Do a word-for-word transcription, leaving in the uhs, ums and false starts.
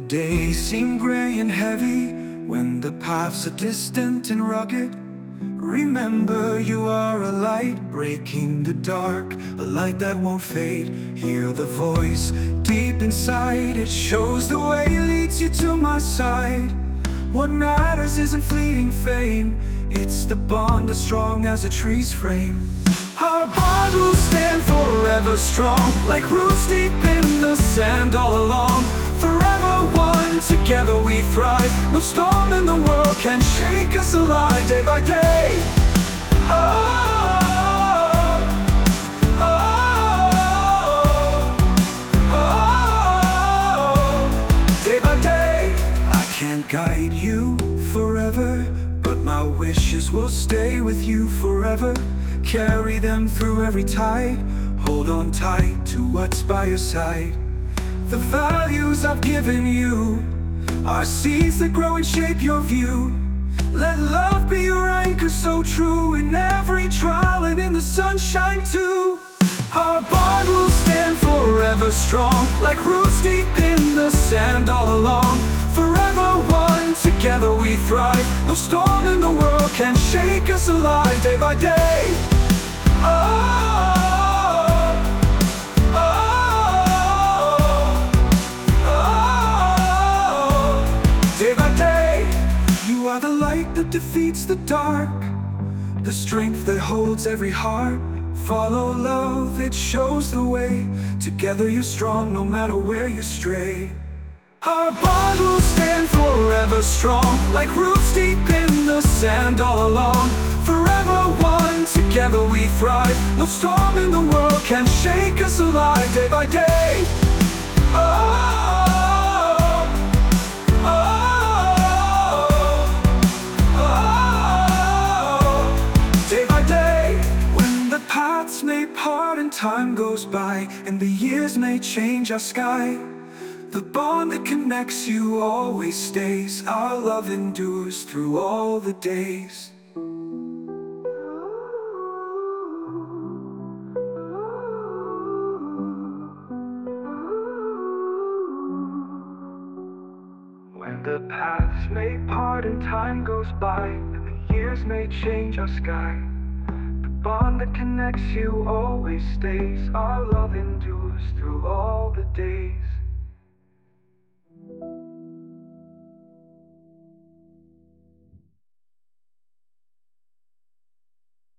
days seem gray and heavy, when the paths are distant and rugged, remember you are a light breaking the dark, a light that won't fade. Hear the voice deep inside, it shows the way, leads you to my side. What matters isn't fleeting fame, it's the bond as strong as a tree's frame. Our bond will stand forever strong, like roots deep in the sand all along. Forever one, together we thrive. No storm in the world can shake us alive. Day by day, oh, oh, oh, oh. Day by day, I can't guide you forever, but my wishes will stay with you forever. Carry them through every tide, hold on tight to what's by your side. The values I've given you are seeds that grow and shape your view. Let love be your anchor so true, in every trial and in the sunshine too. Our bond will stand forever strong, like roots deep in the sand all along. Forever one, together we thrive. No storm in the world can shake us alive. Day by day, oh, you are the light that defeats the dark, the strength that holds every heart. Follow love, it shows the way. Together you're strong no matter where you stray. Our bond will stand forever strong, like roots deep in the sand all along. Forever one, together we thrive. No storm in the world can shake us alive. Day by day, oh, paths may part and time goes by, and the years may change our sky. The bond that connects you always stays. Our love endures through all the days. When the paths may part and time goes by, and the years may change our sky, the bond that connects you always stays. Our love endures through all the days.